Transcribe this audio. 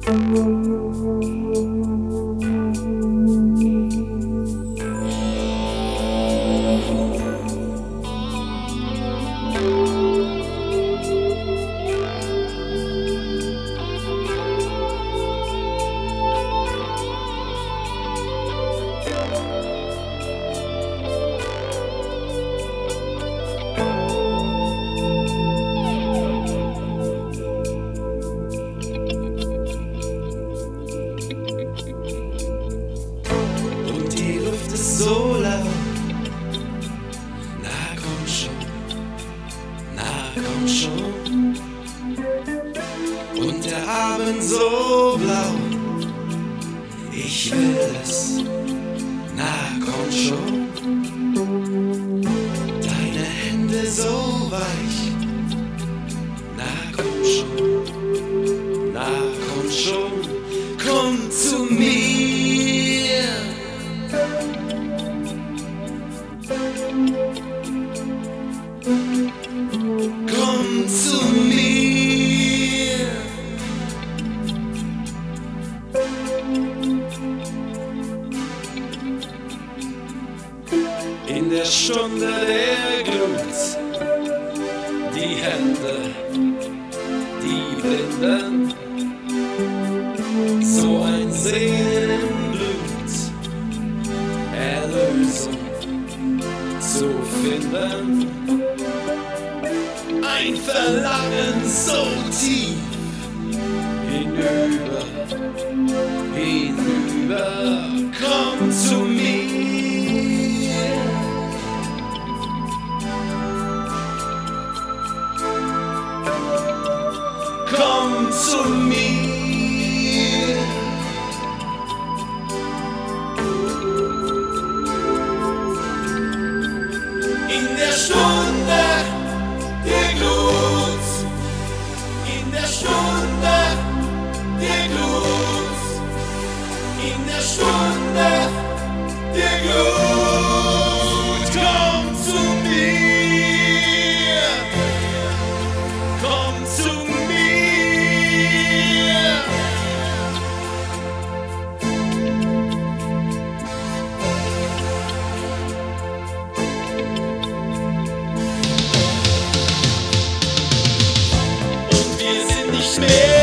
So laut, na komm schon, na komm schon. Und der Abend so blau, ich will es, na komm schon. Deine Hände so weich, na komm schon, na komm schon, komm zu mir. Komm zu mir. In der Stunde der Glut, die Hände, die blinden, so ein Seelenblut, Erlösung zu finden. Ein Verlangen so tief, hinüber, hinüber, komm zu mir. Komm zu mir. In der Stunde der Glut, in der Stunde der Glut, in der Stunde der Glut, komm zu mir, komm zu mir. Und wir sind nicht mehr